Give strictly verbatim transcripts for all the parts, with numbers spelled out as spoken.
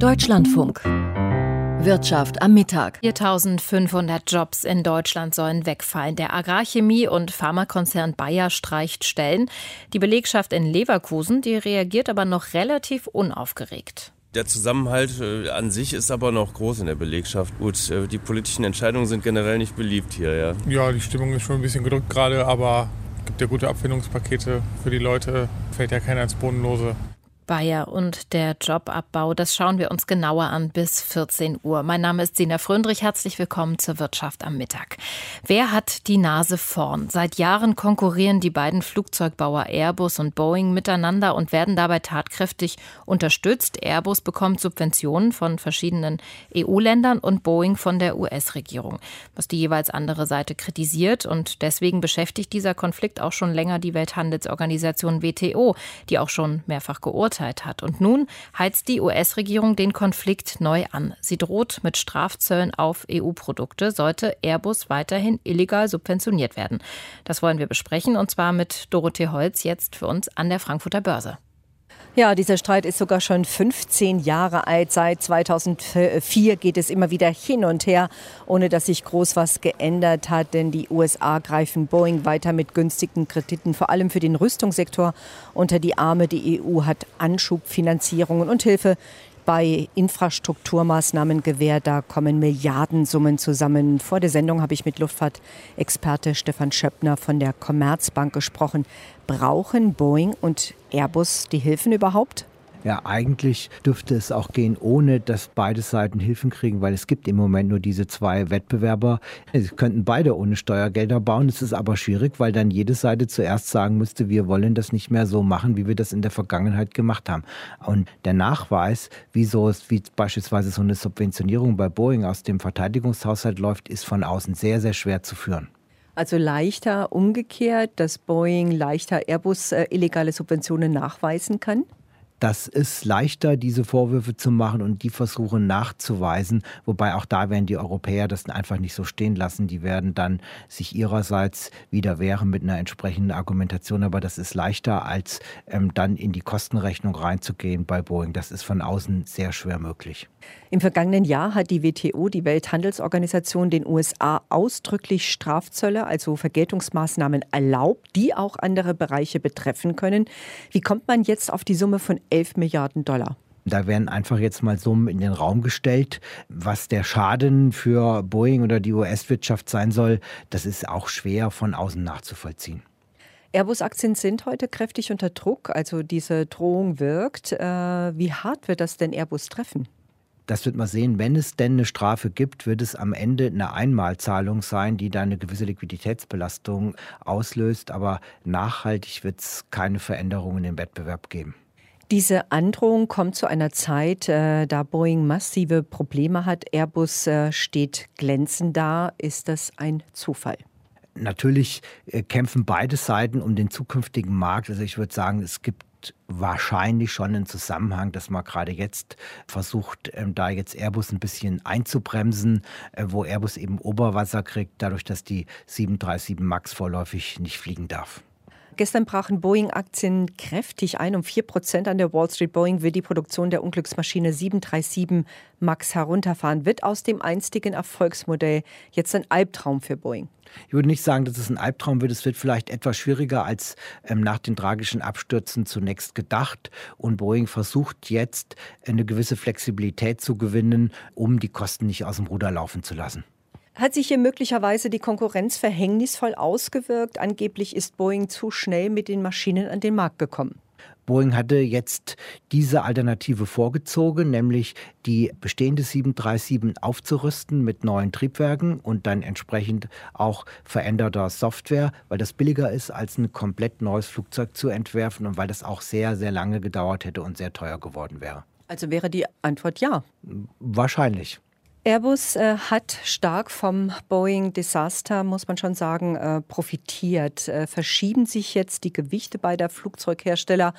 Deutschlandfunk. Wirtschaft am Mittag. viertausendfünfhundert Jobs in Deutschland sollen wegfallen. Der Agrarchemie- und Pharmakonzern Bayer streicht Stellen. Die Belegschaft in Leverkusen, die reagiert aber noch relativ unaufgeregt. Der Zusammenhalt äh, an sich ist aber noch groß in der Belegschaft. Gut, äh, die politischen Entscheidungen sind generell nicht beliebt hier, ja. Ja, die Stimmung ist schon ein bisschen gedrückt gerade, aber es gibt ja gute Abfindungspakete für die Leute. Fällt ja keiner ins Bodenlose. Bayer und der Jobabbau, das schauen wir uns genauer an bis vierzehn Uhr. Mein Name ist Sina Fröndrich, herzlich willkommen zur Wirtschaft am Mittag. Wer hat die Nase vorn? Seit Jahren konkurrieren die beiden Flugzeugbauer Airbus und Boeing miteinander und werden dabei tatkräftig unterstützt. Airbus bekommt Subventionen von verschiedenen E U-Ländern und Boeing von der U S-Regierung, was die jeweils andere Seite kritisiert. Und deswegen beschäftigt dieser Konflikt auch schon länger die Welthandelsorganisation W T O, die auch schon mehrfach geurteilt hat. Und nun heizt die U S-Regierung den Konflikt neu an. Sie droht mit Strafzöllen auf E U-Produkte, sollte Airbus weiterhin illegal subventioniert werden. Das wollen wir besprechen, und zwar mit Dorothee Holz, jetzt für uns an der Frankfurter Börse. Ja, dieser Streit ist sogar schon fünfzehn Jahre alt. Seit zweitausendvier geht es immer wieder hin und her, ohne dass sich groß was geändert hat. Denn die U S A greifen Boeing weiter mit günstigen Krediten, vor allem für den Rüstungssektor, unter die Arme. Die E U hat Anschubfinanzierungen und Hilfe bei Infrastrukturmaßnahmen gewährt. Da kommen Milliardensummen zusammen. Vor der Sendung habe ich mit Luftfahrtexperte Stefan Schöppner von der Commerzbank gesprochen. Brauchen Boeing und Airbus die Hilfen überhaupt? Ja, eigentlich dürfte es auch gehen, ohne dass beide Seiten Hilfen kriegen, weil es gibt im Moment nur diese zwei Wettbewerber. Sie könnten beide ohne Steuergelder bauen. Es ist aber schwierig, weil dann jede Seite zuerst sagen müsste, wir wollen das nicht mehr so machen, wie wir das in der Vergangenheit gemacht haben. Und der Nachweis, wieso es wie beispielsweise so eine Subventionierung bei Boeing aus dem Verteidigungshaushalt läuft, ist von außen sehr, sehr schwer zu führen. Also leichter umgekehrt, dass Boeing leichter Airbus äh, illegale Subventionen nachweisen kann? Das ist leichter, diese Vorwürfe zu machen und die versuchen nachzuweisen. Wobei auch da werden die Europäer das einfach nicht so stehen lassen. Die werden dann sich ihrerseits wieder wehren mit einer entsprechenden Argumentation. Aber das ist leichter, als ähm, dann in die Kostenrechnung reinzugehen bei Boeing. Das ist von außen sehr schwer möglich. Im vergangenen Jahr hat die W T O, die Welthandelsorganisation, den U S A ausdrücklich Strafzölle, also Vergeltungsmaßnahmen erlaubt, die auch andere Bereiche betreffen können. Wie kommt man jetzt auf die Summe von elf Milliarden Dollar? Da werden einfach jetzt mal Summen in den Raum gestellt. Was der Schaden für Boeing oder die U S-Wirtschaft sein soll, das ist auch schwer von außen nachzuvollziehen. Airbus-Aktien sind heute kräftig unter Druck, also diese Drohung wirkt. Äh, wie hart wird das denn Airbus treffen? Das wird man sehen. Wenn es denn eine Strafe gibt, wird es am Ende eine Einmalzahlung sein, die dann eine gewisse Liquiditätsbelastung auslöst. Aber nachhaltig wird es keine Veränderungen im Wettbewerb geben. Diese Androhung kommt zu einer Zeit, äh, da Boeing massive Probleme hat. Airbus äh, steht glänzend da. Ist das ein Zufall? Natürlich äh, kämpfen beide Seiten um den zukünftigen Markt. Also ich würde sagen, es gibt wahrscheinlich schon einen Zusammenhang, dass man gerade jetzt versucht, ähm, da jetzt Airbus ein bisschen einzubremsen, äh, wo Airbus eben Oberwasser kriegt, dadurch, dass die sieben drei sieben MAX vorläufig nicht fliegen darf. Gestern brachen Boeing-Aktien kräftig ein, um vier Prozent an der Wall Street. Boeing will die Produktion der Unglücksmaschine sieben drei sieben MAX herunterfahren. Wird aus dem einstigen Erfolgsmodell jetzt ein Albtraum für Boeing? Ich würde nicht sagen, dass es ein Albtraum wird. Es wird vielleicht etwas schwieriger als ähm, nach den tragischen Abstürzen zunächst gedacht. Und Boeing versucht jetzt, eine gewisse Flexibilität zu gewinnen, um die Kosten nicht aus dem Ruder laufen zu lassen. Hat sich hier möglicherweise die Konkurrenz verhängnisvoll ausgewirkt? Angeblich ist Boeing zu schnell mit den Maschinen an den Markt gekommen. Boeing hatte jetzt diese Alternative vorgezogen, nämlich die bestehende sieben drei sieben aufzurüsten mit neuen Triebwerken und dann entsprechend auch veränderter Software, weil das billiger ist, als ein komplett neues Flugzeug zu entwerfen und weil das auch sehr, sehr lange gedauert hätte und sehr teuer geworden wäre. Also wäre die Antwort ja. Wahrscheinlich. Airbus äh, hat stark vom Boeing-Desaster, muss man schon sagen, äh, profitiert. Äh, verschieben sich jetzt die Gewichte beider Flugzeughersteller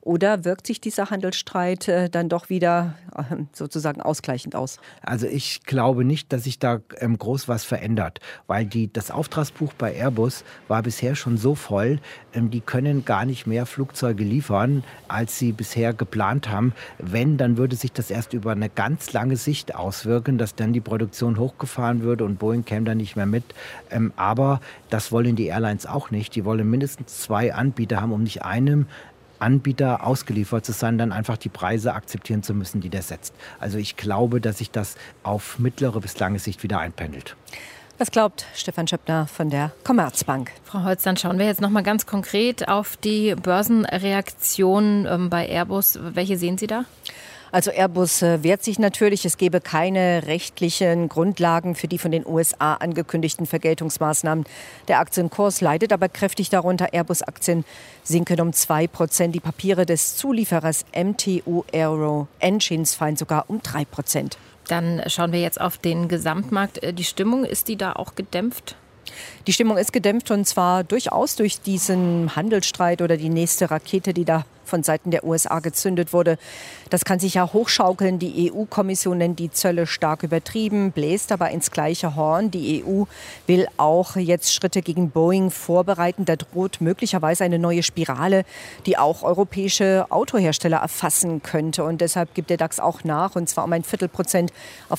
Oder wirkt sich dieser Handelsstreit äh, dann doch wieder äh, sozusagen ausgleichend aus? Also ich glaube nicht, dass sich da ähm, groß was verändert, weil die, das Auftragsbuch bei Airbus war bisher schon so voll, ähm, die können gar nicht mehr Flugzeuge liefern, als sie bisher geplant haben. Wenn, dann würde sich das erst über eine ganz lange Sicht auswirken, dass dann die Produktion hochgefahren würde und Boeing käme dann nicht mehr mit. Ähm, aber das wollen die Airlines auch nicht. Die wollen mindestens zwei Anbieter haben, um nicht einem Anbieter ausgeliefert zu sein, dann einfach die Preise akzeptieren zu müssen, die der setzt. Also ich glaube, dass sich das auf mittlere bis lange Sicht wieder einpendelt. Das glaubt Stefan Schöppner von der Commerzbank. Frau Holz, dann schauen wir jetzt noch mal ganz konkret auf die Börsenreaktion ähm, bei Airbus. Welche sehen Sie da? Also Airbus äh, wehrt sich natürlich. Es gebe keine rechtlichen Grundlagen für die von den U S A angekündigten Vergeltungsmaßnahmen. Der Aktienkurs leidet aber kräftig darunter. Airbus-Aktien sinken um zwei Prozent. Die Papiere des Zulieferers M T U Aero Engines fallen sogar um drei Prozent. Dann schauen wir jetzt auf den Gesamtmarkt. Die Stimmung, ist die da auch gedämpft? Die Stimmung ist gedämpft und zwar durchaus durch diesen Handelsstreit oder die nächste Rakete, die da von Seiten der U S A gezündet wurde. Das kann sich ja hochschaukeln. Die E U-Kommission nennt die Zölle stark übertrieben, bläst aber ins gleiche Horn. Die E U will auch jetzt Schritte gegen Boeing vorbereiten. Da droht möglicherweise eine neue Spirale, die auch europäische Autohersteller erfassen könnte. Und deshalb gibt der DAX auch nach, und zwar um ein Viertelprozent auf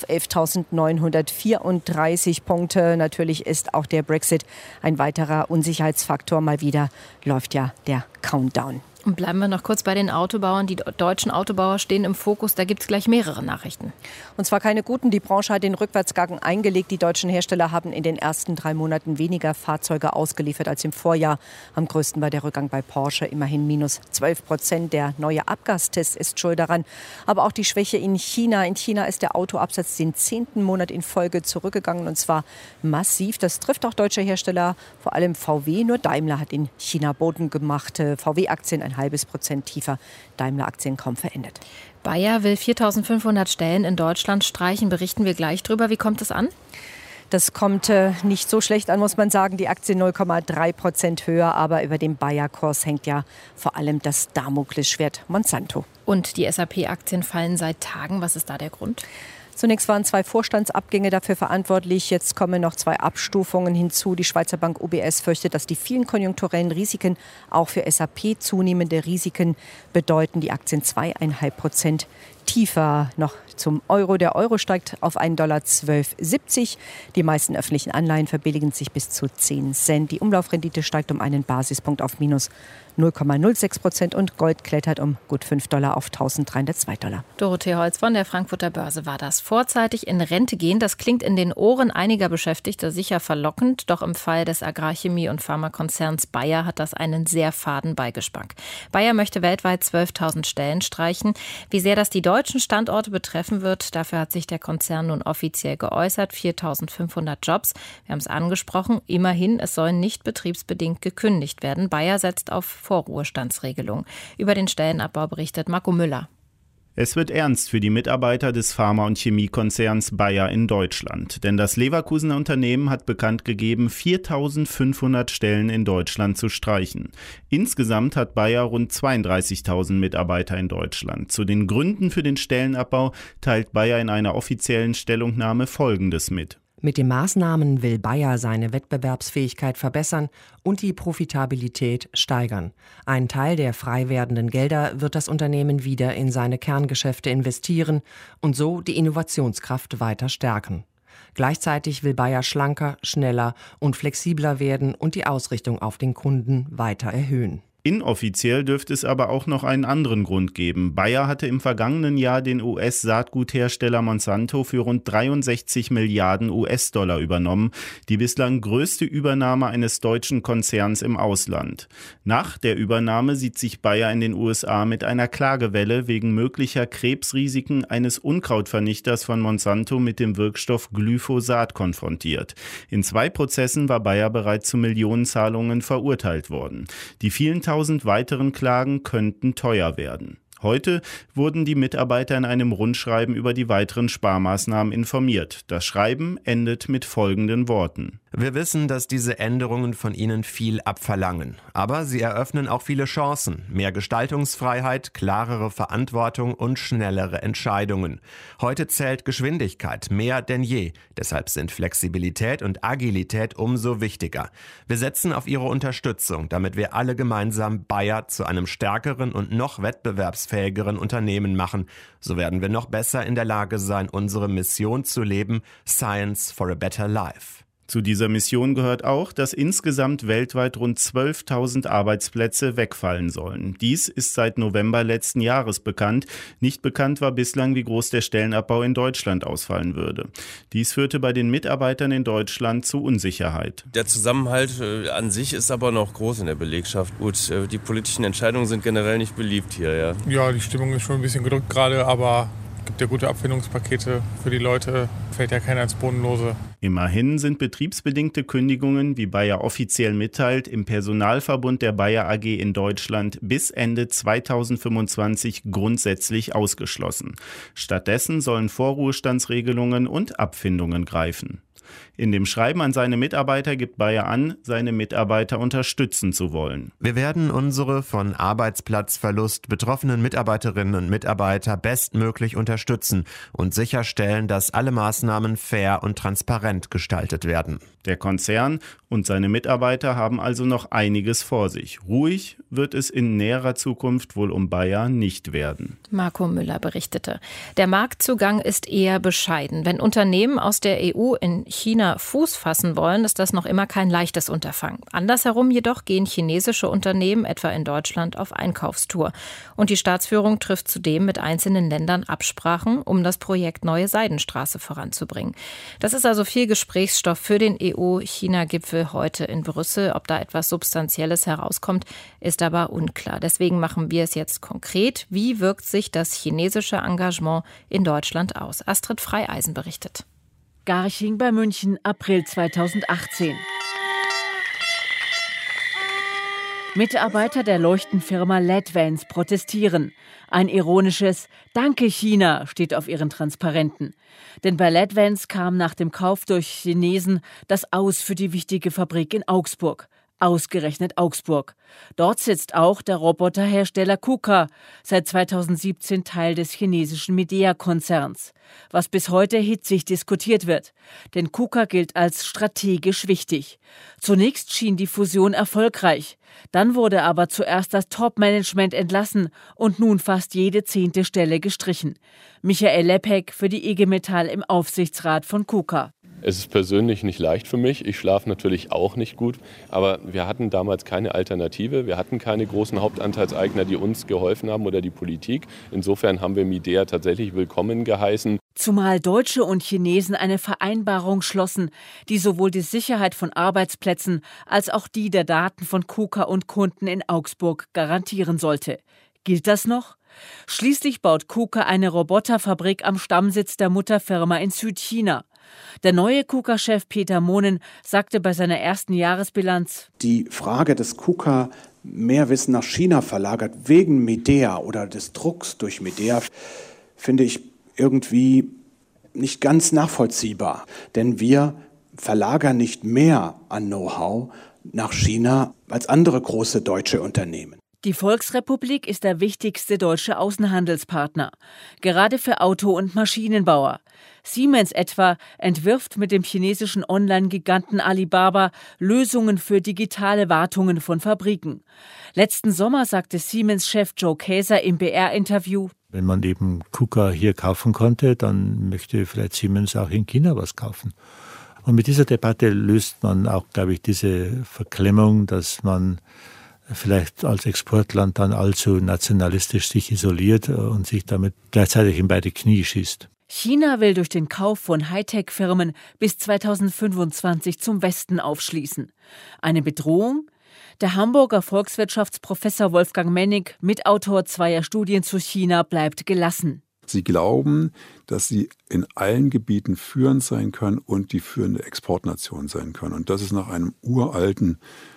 elftausendneunhundertvierunddreißig Punkte. Natürlich ist auch der Brexit ein weiterer Unsicherheitsfaktor. Mal wieder läuft ja der Countdown. Und bleiben wir noch kurz bei den Autobauern. Die deutschen Autobauer stehen im Fokus. Da gibt es gleich mehrere Nachrichten. Und zwar keine guten. Die Branche hat den Rückwärtsgang eingelegt. Die deutschen Hersteller haben in den ersten drei Monaten weniger Fahrzeuge ausgeliefert als im Vorjahr. Am größten war der Rückgang bei Porsche, immerhin minus zwölf Prozent. Der neue Abgastest ist schuld daran. Aber auch die Schwäche in China. In China ist der Autoabsatz den zehnten Monat in Folge zurückgegangen, und zwar massiv. Das trifft auch deutsche Hersteller, vor allem V W. Nur Daimler hat in China Boden gemacht. V W-Aktien ein halbes Prozent tiefer, Daimler-Aktien kaum verändert. Bayer will viertausendfünfhundert Stellen in Deutschland streichen. Berichten wir gleich drüber. Wie kommt es an? Das kommt äh, nicht so schlecht an, muss man sagen. Die Aktie null Komma drei Prozent höher, aber über dem Bayer-Kurs hängt ja vor allem das Damoklesschwert Monsanto. Und die S A P-Aktien fallen seit Tagen. Was ist da der Grund? Zunächst waren zwei Vorstandsabgänge dafür verantwortlich. Jetzt kommen noch zwei Abstufungen hinzu. Die Schweizer Bank U B S fürchtet, dass die vielen konjunkturellen Risiken auch für S A P zunehmende Risiken bedeuten. Die Aktien zwei Komma fünf Prozent tiefer. Noch zum Euro. Der Euro steigt auf einen Dollar zwölf siebzig. Die meisten öffentlichen Anleihen verbilligen sich bis zu zehn Cent. Die Umlaufrendite steigt um einen Basispunkt auf minus null Komma null sechs Prozent und Gold klettert um gut fünf Dollar auf eintausenddreihundertzwei Dollar. Dorothee Holz von der Frankfurter Börse war das. Vorzeitig in Rente gehen, das klingt in den Ohren einiger Beschäftigter sicher verlockend. Doch im Fall des Agrarchemie- und Pharmakonzerns Bayer hat das einen sehr faden Beigeschmack. Bayer möchte weltweit zwölftausend Stellen streichen. Wie sehr das die deutschen Standorte betreffen wird, dafür hat sich der Konzern nun offiziell geäußert. viertausendfünfhundert Jobs, wir haben es angesprochen. Immerhin, es sollen nicht betriebsbedingt gekündigt werden. Bayer setzt auf Vorruhestandsregelung. Über den Stellenabbau berichtet Marco Müller. Es wird ernst für die Mitarbeiter des Pharma- und Chemiekonzerns Bayer in Deutschland. Denn das Leverkusener Unternehmen hat bekannt gegeben, viertausendfünfhundert Stellen in Deutschland zu streichen. Insgesamt hat Bayer rund zweiunddreißigtausend Mitarbeiter in Deutschland. Zu den Gründen für den Stellenabbau teilt Bayer in einer offiziellen Stellungnahme Folgendes mit. Mit den Maßnahmen will Bayer seine Wettbewerbsfähigkeit verbessern und die Profitabilität steigern. Ein Teil der frei werdenden Gelder wird das Unternehmen wieder in seine Kerngeschäfte investieren und so die Innovationskraft weiter stärken. Gleichzeitig will Bayer schlanker, schneller und flexibler werden und die Ausrichtung auf den Kunden weiter erhöhen. Inoffiziell dürfte es aber auch noch einen anderen Grund geben. Bayer hatte im vergangenen Jahr den U S-Saatguthersteller Monsanto für rund dreiundsechzig Milliarden U S-Dollar übernommen, die bislang größte Übernahme eines deutschen Konzerns im Ausland. Nach der Übernahme sieht sich Bayer in den U S A mit einer Klagewelle wegen möglicher Krebsrisiken eines Unkrautvernichters von Monsanto mit dem Wirkstoff Glyphosat konfrontiert. In zwei Prozessen war Bayer bereits zu Millionenzahlungen verurteilt worden. Die vielen tausend weiteren Klagen könnten teuer werden. Heute wurden die Mitarbeiter in einem Rundschreiben über die weiteren Sparmaßnahmen informiert. Das Schreiben endet mit folgenden Worten. Wir wissen, dass diese Änderungen von Ihnen viel abverlangen. Aber sie eröffnen auch viele Chancen. Mehr Gestaltungsfreiheit, klarere Verantwortung und schnellere Entscheidungen. Heute zählt Geschwindigkeit mehr denn je. Deshalb sind Flexibilität und Agilität umso wichtiger. Wir setzen auf Ihre Unterstützung, damit wir alle gemeinsam Bayer zu einem stärkeren und noch wettbewerbsfähigeren Unternehmen machen. So werden wir noch besser in der Lage sein, unsere Mission zu leben: Science for a Better Life. Zu dieser Mission gehört auch, dass insgesamt weltweit rund zwölftausend Arbeitsplätze wegfallen sollen. Dies ist seit November letzten Jahres bekannt. Nicht bekannt war bislang, wie groß der Stellenabbau in Deutschland ausfallen würde. Dies führte bei den Mitarbeitern in Deutschland zu Unsicherheit. Der Zusammenhalt äh, an sich ist aber noch groß in der Belegschaft. Gut, äh, die politischen Entscheidungen sind generell nicht beliebt hier, ja. Ja, die Stimmung ist schon ein bisschen gedrückt gerade, aber es gibt ja gute Abfindungspakete für die Leute. Fällt ja keiner ins Bodenlose. Immerhin sind betriebsbedingte Kündigungen, wie Bayer offiziell mitteilt, im Personalverbund der Bayer A G in Deutschland bis Ende zweitausendfünfundzwanzig grundsätzlich ausgeschlossen. Stattdessen sollen Vorruhestandsregelungen und Abfindungen greifen. In dem Schreiben an seine Mitarbeiter gibt Bayer an, seine Mitarbeiter unterstützen zu wollen. Wir werden unsere von Arbeitsplatzverlust betroffenen Mitarbeiterinnen und Mitarbeiter bestmöglich unterstützen und sicherstellen, dass alle Maßnahmen fair und transparent gestaltet werden. Der Konzern und seine Mitarbeiter haben also noch einiges vor sich. Ruhig wird es in näherer Zukunft wohl um Bayer nicht werden. Marco Müller berichtete. Der Marktzugang ist eher bescheiden. Wenn Unternehmen aus der E U in China Fuß fassen wollen, ist das noch immer kein leichtes Unterfangen. Andersherum jedoch gehen chinesische Unternehmen etwa in Deutschland auf Einkaufstour. Und die Staatsführung trifft zudem mit einzelnen Ländern Absprachen, um das Projekt Neue Seidenstraße voranzubringen. Das ist also viel Gesprächsstoff für den E U-China-Gipfel heute in Brüssel. Ob da etwas Substanzielles herauskommt, ist aber unklar. Deswegen machen wir es jetzt konkret. Wie wirkt sich das chinesische Engagement in Deutschland aus? Astrid Freieisen berichtet. Garching bei München, April zweitausendachtzehn. Mitarbeiter der Leuchtenfirma LEDvans protestieren. Ein ironisches "Danke China" steht auf ihren Transparenten. Denn bei LEDvans kam nach dem Kauf durch Chinesen das Aus für die wichtige Fabrik in Augsburg. Ausgerechnet Augsburg. Dort sitzt auch der Roboterhersteller KUKA, seit zweitausendsiebzehn Teil des chinesischen Midea-Konzerns. Was bis heute hitzig diskutiert wird. Denn KUKA gilt als strategisch wichtig. Zunächst schien die Fusion erfolgreich. Dann wurde aber zuerst das Top-Management entlassen und nun fast jede zehnte Stelle gestrichen. Michael Lepek für die I G Metall im Aufsichtsrat von KUKA. Es ist persönlich nicht leicht für mich. Ich schlafe natürlich auch nicht gut. Aber wir hatten damals keine Alternative. Wir hatten keine großen Hauptanteilseigner, die uns geholfen haben oder die Politik. Insofern haben wir Midea tatsächlich willkommen geheißen. Zumal Deutsche und Chinesen eine Vereinbarung schlossen, die sowohl die Sicherheit von Arbeitsplätzen als auch die der Daten von KUKA und Kunden in Augsburg garantieren sollte. Gilt das noch? Schließlich baut KUKA eine Roboterfabrik am Stammsitz der Mutterfirma in Südchina. Der neue KUKA-Chef Peter Mohnen sagte bei seiner ersten Jahresbilanz: Die Frage, dass KUKA mehr Wissen nach China verlagert wegen Midea oder des Drucks durch Midea, finde ich irgendwie nicht ganz nachvollziehbar. Denn wir verlagern nicht mehr an Know-how nach China als andere große deutsche Unternehmen. Die Volksrepublik ist der wichtigste deutsche Außenhandelspartner, gerade für Auto- und Maschinenbauer. Siemens etwa entwirft mit dem chinesischen Online-Giganten Alibaba Lösungen für digitale Wartungen von Fabriken. Letzten Sommer sagte Siemens-Chef Joe Kaeser im B R-Interview: Wenn man eben KUKA hier kaufen konnte, dann möchte vielleicht Siemens auch in China was kaufen. Und mit dieser Debatte löst man auch, glaube ich, diese Verklemmung, dass man vielleicht als Exportland dann allzu nationalistisch sich isoliert und sich damit gleichzeitig in beide Knie schießt. China will durch den Kauf von Hightech-Firmen bis zweitausendfünfundzwanzig zum Westen aufschließen. Eine Bedrohung? Der Hamburger Volkswirtschaftsprofessor Wolfgang Mennig, Mitautor zweier Studien zu China, bleibt gelassen. Sie glauben, dass sie in allen Gebieten führend sein können und die führende Exportnation sein können. Und das ist nach einem uralten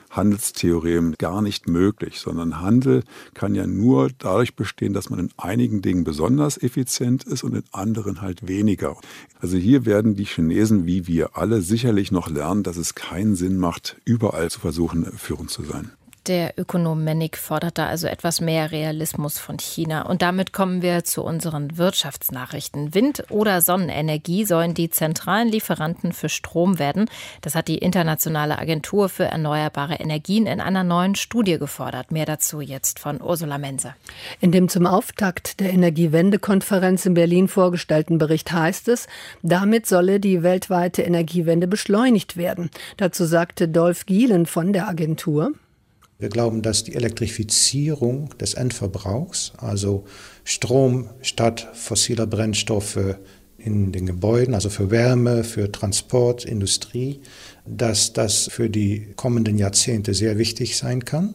Handelstheorem gar nicht möglich, sondern Handel kann ja nur dadurch bestehen, dass man in einigen Dingen besonders effizient ist und in anderen halt weniger. Also hier werden die Chinesen, wie wir alle, sicherlich noch lernen, dass es keinen Sinn macht, überall zu versuchen, führend zu sein. Der Ökonom Mennig fordert da also etwas mehr Realismus von China. Und damit kommen wir zu unseren Wirtschaftsnachrichten. Wind- oder Sonnenenergie sollen die zentralen Lieferanten für Strom werden. Das hat die Internationale Agentur für erneuerbare Energien in einer neuen Studie gefordert. Mehr dazu jetzt von Ursula Mense. In dem zum Auftakt der Energiewende-Konferenz in Berlin vorgestellten Bericht heißt es, damit solle die weltweite Energiewende beschleunigt werden. Dazu sagte Dolf Gielen von der Agentur: Wir glauben, dass die Elektrifizierung des Endverbrauchs, also Strom statt fossiler Brennstoffe in den Gebäuden, also für Wärme, für Transport, Industrie, dass das für die kommenden Jahrzehnte sehr wichtig sein kann.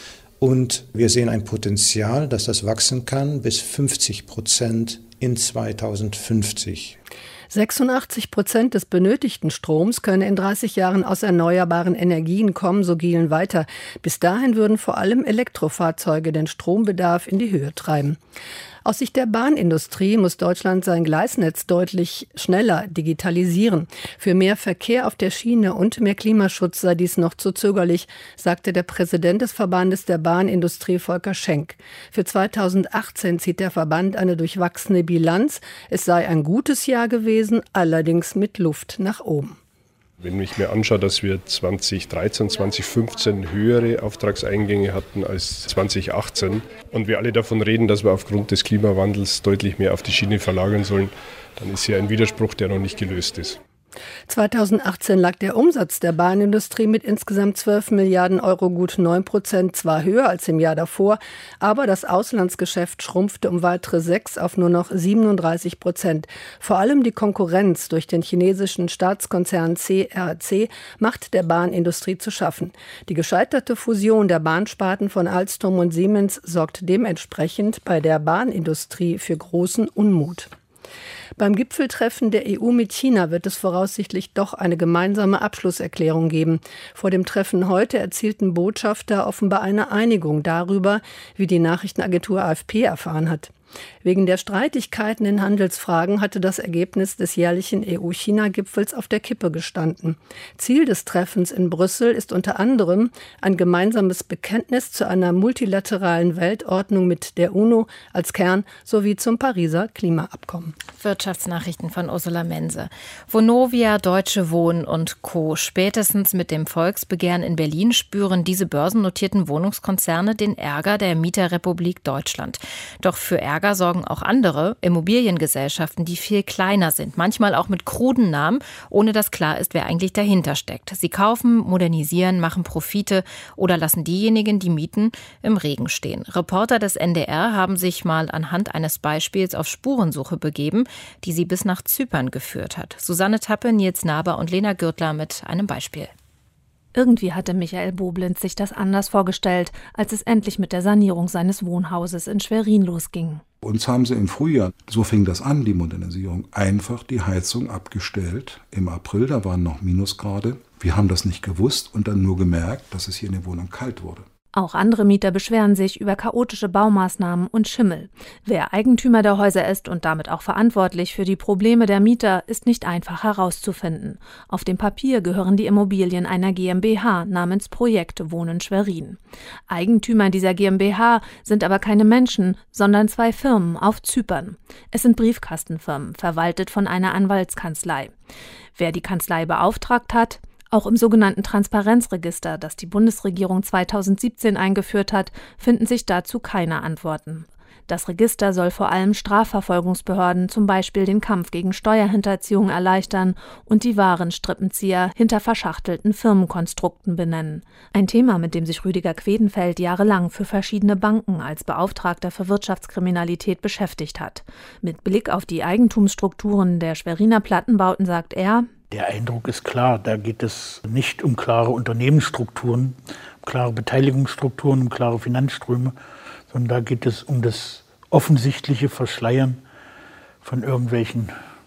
Und wir sehen ein Potenzial, dass das wachsen kann bis fünfzig Prozent in zweitausendfünfzig. sechsundachtzig Prozent des benötigten Stroms könne in dreißig Jahren aus erneuerbaren Energien kommen, so Gielen weiter. Bis dahin würden vor allem Elektrofahrzeuge den Strombedarf in die Höhe treiben. Aus Sicht der Bahnindustrie muss Deutschland sein Gleisnetz deutlich schneller digitalisieren. Für mehr Verkehr auf der Schiene und mehr Klimaschutz sei dies noch zu zögerlich, sagte der Präsident des Verbandes der Bahnindustrie Volker Schenk. Für zweitausendachtzehn zieht der Verband eine durchwachsene Bilanz. Es sei ein gutes Jahr gewesen, allerdings mit Luft nach oben. Wenn ich mir anschaue, dass wir zwanzig dreizehn, zwanzig fünfzehn höhere Auftragseingänge hatten als zwanzig achtzehn und wir alle davon reden, dass wir aufgrund des Klimawandels deutlich mehr auf die Schiene verlagern sollen, dann ist hier ein Widerspruch, der noch nicht gelöst ist. zweitausendachtzehn lag der Umsatz der Bahnindustrie mit insgesamt zwölf Milliarden Euro gut neun Prozent, zwar höher als im Jahr davor, aber das Auslandsgeschäft schrumpfte um weitere sechs auf nur noch siebenunddreißig Prozent. Vor allem die Konkurrenz durch den chinesischen Staatskonzern C R C macht der Bahnindustrie zu schaffen. Die gescheiterte Fusion der Bahnsparten von Alstom und Siemens sorgt dementsprechend bei der Bahnindustrie für großen Unmut. Beim Gipfeltreffen der E U mit China wird es voraussichtlich doch eine gemeinsame Abschlusserklärung geben. Vor dem Treffen heute erzielten Botschafter offenbar eine Einigung darüber, wie die Nachrichtenagentur A F P erfahren hat. Wegen der Streitigkeiten in Handelsfragen hatte das Ergebnis des jährlichen E U-China-Gipfels auf der Kippe gestanden. Ziel des Treffens in Brüssel ist unter anderem ein gemeinsames Bekenntnis zu einer multilateralen Weltordnung mit der UNO als Kern sowie zum Pariser Klimaabkommen. Wirtschaftsnachrichten von Ursula Mense. Vonovia, Deutsche Wohnen und Co. Spätestens mit dem Volksbegehren in Berlin spüren diese börsennotierten Wohnungskonzerne den Ärger der Mieterrepublik Deutschland. Doch für Ärger sorgen auch andere Immobiliengesellschaften, die viel kleiner sind, manchmal auch mit kruden Namen, ohne dass klar ist, wer eigentlich dahinter steckt. Sie kaufen, modernisieren, machen Profite oder lassen diejenigen, die mieten, im Regen stehen. Reporter des N D R haben sich mal anhand eines Beispiels auf Spurensuche begeben, die sie bis nach Zypern geführt hat. Susanne Tappe, Nils Naber und Lena Gürtler mit einem Beispiel. Irgendwie hatte Michael Boblins sich das anders vorgestellt, als es endlich mit der Sanierung seines Wohnhauses in Schwerin losging. Uns haben sie im Frühjahr, so fing das an, die Modernisierung, einfach die Heizung abgestellt. Im April, da waren noch Minusgrade. Wir haben das nicht gewusst und dann nur gemerkt, dass es hier in der Wohnung kalt wurde. Auch andere Mieter beschweren sich über chaotische Baumaßnahmen und Schimmel. Wer Eigentümer der Häuser ist und damit auch verantwortlich für die Probleme der Mieter, ist nicht einfach herauszufinden. Auf dem Papier gehören die Immobilien einer GmbH namens Projekt Wohnen Schwerin. Eigentümer dieser GmbH sind aber keine Menschen, sondern zwei Firmen auf Zypern. Es sind Briefkastenfirmen, verwaltet von einer Anwaltskanzlei. Wer die Kanzlei beauftragt hat? Auch im sogenannten Transparenzregister, das die Bundesregierung zweitausendsiebzehn eingeführt hat, finden sich dazu keine Antworten. Das Register soll vor allem Strafverfolgungsbehörden zum Beispiel den Kampf gegen Steuerhinterziehung erleichtern und die wahren Strippenzieher hinter verschachtelten Firmenkonstrukten benennen. Ein Thema, mit dem sich Rüdiger Quedenfeld jahrelang für verschiedene Banken als Beauftragter für Wirtschaftskriminalität beschäftigt hat. Mit Blick auf die Eigentumsstrukturen der Schweriner Plattenbauten sagt er: Der Eindruck ist klar, da geht es nicht um klare Unternehmensstrukturen, um klare Beteiligungsstrukturen, um klare Finanzströme, sondern da geht es um das offensichtliche Verschleiern von irgendwelchen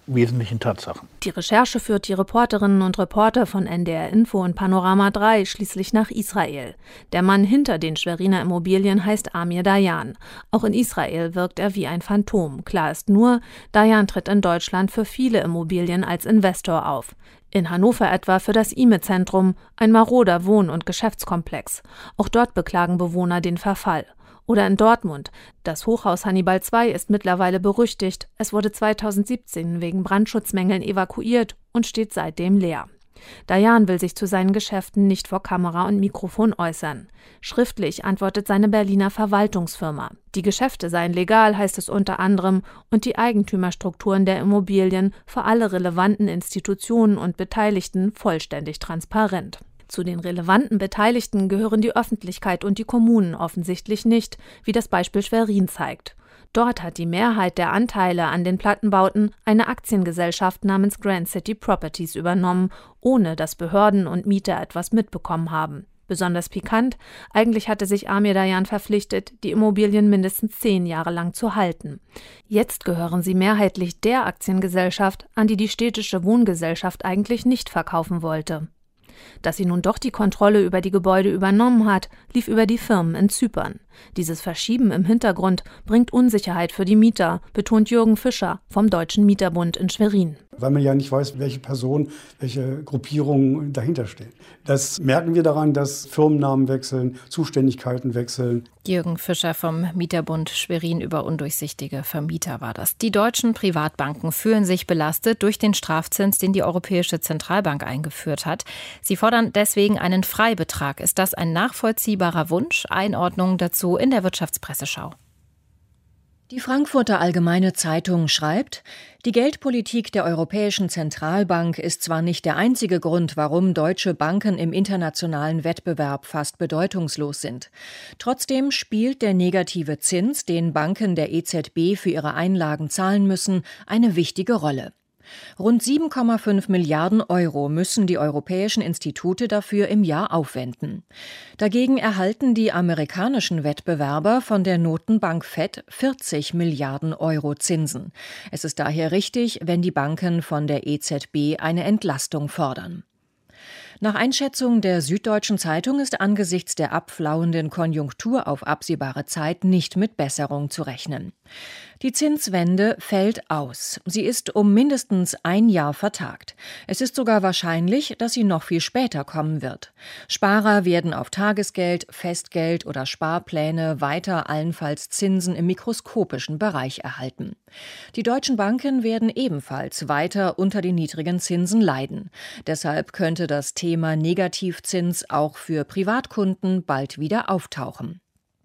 wesentlichen Tatsachen. Die Recherche führt die Reporterinnen und Reporter von N D R Info und Panorama drei schließlich nach Israel. Der Mann hinter den Schweriner Immobilien heißt Amir Dayan. Auch in Israel wirkt er wie ein Phantom. Klar ist nur, Dayan tritt in Deutschland für viele Immobilien als Investor auf. In Hannover etwa für das I M E-Zentrum, ein maroder Wohn- und Geschäftskomplex. Auch dort beklagen Bewohner den Verfall. Oder in Dortmund. Das Hochhaus Hannibal zwei ist mittlerweile berüchtigt. Es wurde zweitausendsiebzehn wegen Brandschutzmängeln evakuiert und steht seitdem leer. Dayan will sich zu seinen Geschäften nicht vor Kamera und Mikrofon äußern. Schriftlich antwortet seine Berliner Verwaltungsfirma. Die Geschäfte seien legal, heißt es unter anderem, und die Eigentümerstrukturen der Immobilien für alle relevanten Institutionen und Beteiligten vollständig transparent. Zu den relevanten Beteiligten gehören die Öffentlichkeit und die Kommunen offensichtlich nicht, wie das Beispiel Schwerin zeigt. Dort hat die Mehrheit der Anteile an den Plattenbauten eine Aktiengesellschaft namens Grand City Properties übernommen, ohne dass Behörden und Mieter etwas mitbekommen haben. Besonders pikant, eigentlich hatte sich Amir Dayan verpflichtet, die Immobilien mindestens zehn Jahre lang zu halten. Jetzt gehören sie mehrheitlich der Aktiengesellschaft, an die die städtische Wohngesellschaft eigentlich nicht verkaufen wollte. Dass sie nun doch die Kontrolle über die Gebäude übernommen hat, lief über die Firmen in Zypern. Dieses Verschieben im Hintergrund bringt Unsicherheit für die Mieter, betont Jürgen Fischer vom Deutschen Mieterbund in Schwerin. Weil man ja nicht weiß, welche Personen, welche Gruppierungen dahinter stehen. Das merken wir daran, dass Firmennamen wechseln, Zuständigkeiten wechseln. Jürgen Fischer vom Mieterbund Schwerin über undurchsichtige Vermieter war das. Die deutschen Privatbanken fühlen sich belastet durch den Strafzins, den die Europäische Zentralbank eingeführt hat. Sie fordern deswegen einen Freibetrag. Ist das ein nachvollziehbarer Wunsch? Einordnung dazu in der Wirtschaftspresseschau. Die Frankfurter Allgemeine Zeitung schreibt, die Geldpolitik der Europäischen Zentralbank ist zwar nicht der einzige Grund, warum deutsche Banken im internationalen Wettbewerb fast bedeutungslos sind. Trotzdem spielt der negative Zins, den Banken der E Z B für ihre Einlagen zahlen müssen, eine wichtige Rolle. Rund sieben Komma fünf Milliarden Euro müssen die europäischen Institute dafür im Jahr aufwenden. Dagegen erhalten die amerikanischen Wettbewerber von der Notenbank Fed vierzig Milliarden Euro Zinsen. Es ist daher richtig, wenn die Banken von der E Z B eine Entlastung fordern. Nach Einschätzung der Süddeutschen Zeitung ist angesichts der abflauenden Konjunktur auf absehbare Zeit nicht mit Besserung zu rechnen. Die Zinswende fällt aus. Sie ist um mindestens ein Jahr vertagt. Es ist sogar wahrscheinlich, dass sie noch viel später kommen wird. Sparer werden auf Tagesgeld, Festgeld oder Sparpläne weiter allenfalls Zinsen im mikroskopischen Bereich erhalten. Die deutschen Banken werden ebenfalls weiter unter den niedrigen Zinsen leiden. Deshalb könnte das Thema Negativzins auch für Privatkunden bald wieder auftauchen.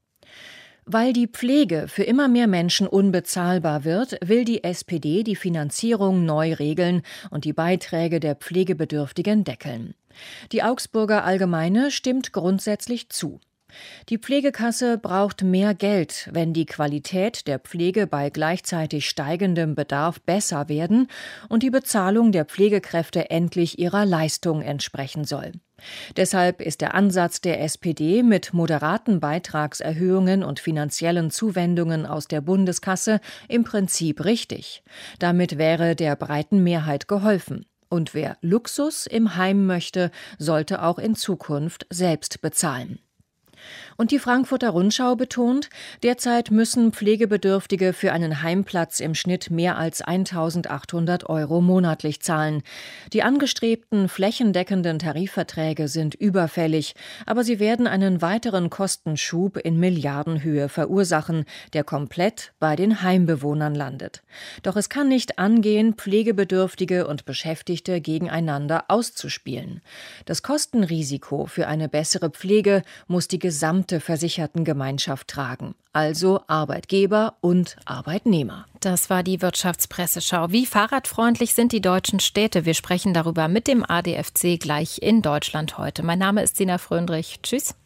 Weil die Pflege für immer mehr Menschen unbezahlbar wird, will die S P D die Finanzierung neu regeln und die Beiträge der Pflegebedürftigen deckeln. Die Augsburger Allgemeine stimmt grundsätzlich zu. Die Pflegekasse braucht mehr Geld, wenn die Qualität der Pflege bei gleichzeitig steigendem Bedarf besser werden und die Bezahlung der Pflegekräfte endlich ihrer Leistung entsprechen soll. Deshalb ist der Ansatz der S P D mit moderaten Beitragserhöhungen und finanziellen Zuwendungen aus der Bundeskasse im Prinzip richtig. Damit wäre der breiten Mehrheit geholfen. Und wer Luxus im Heim möchte, sollte auch in Zukunft selbst bezahlen. Und die Frankfurter Rundschau betont, derzeit müssen Pflegebedürftige für einen Heimplatz im Schnitt mehr als eintausendachthundert Euro monatlich zahlen. Die angestrebten flächendeckenden Tarifverträge sind überfällig, aber sie werden einen weiteren Kostenschub in Milliardenhöhe verursachen, der komplett bei den Heimbewohnern landet. Doch es kann nicht angehen, Pflegebedürftige und Beschäftigte gegeneinander auszuspielen. Das Kostenrisiko für eine bessere Pflege muss die gesamte Versichertengemeinschaft tragen, also Arbeitgeber und Arbeitnehmer. Das war die Wirtschaftspresseschau. Wie fahrradfreundlich sind die deutschen Städte? Wir sprechen darüber mit dem A D F C gleich in Deutschland heute. Mein Name ist Sina Fröndrich. Tschüss.